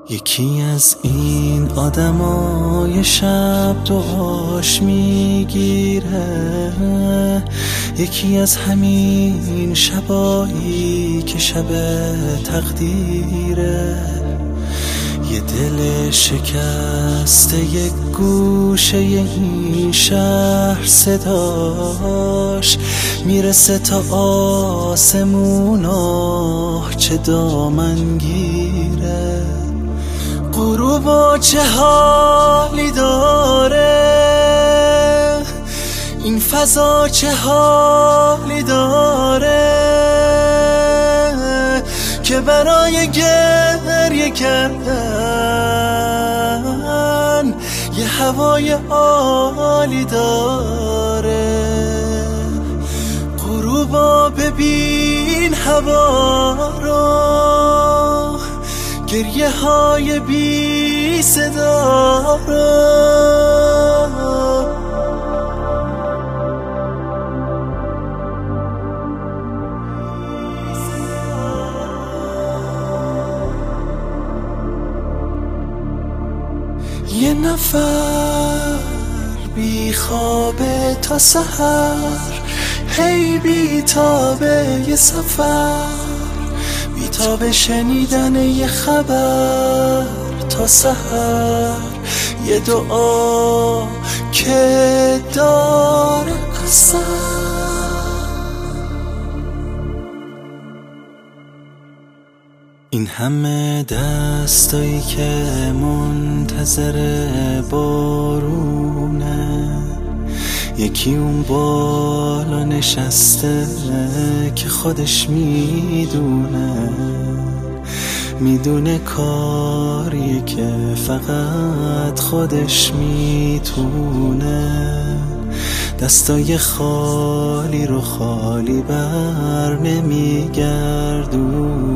یکی از این آدمای شب دعاش میگیره، یکی از همین شبایی که شب تقدیره. یه دل شکسته یک گوشه این شهر صداش میرسه تا آسمونا، چه دامنگیره. غروبا چه حالی داره، این فضا چه حالی داره که برای گریه کردن یه هوای عالی داره. غروبا ببین هوا رو، گریه های بی صدا رو. یه نفر بی خوابه تا سحر، هی بی تابه یه سفر، بی تابه شنیدن یه خبر تا سحر، یه دعا که داره اثر. این همه دستایی که منتظر بارونه، یکی اون بالا نشسته که خودش میدونه کاری که فقط خودش میتونه. دستای خالی رو خالی بر نمیگردونه،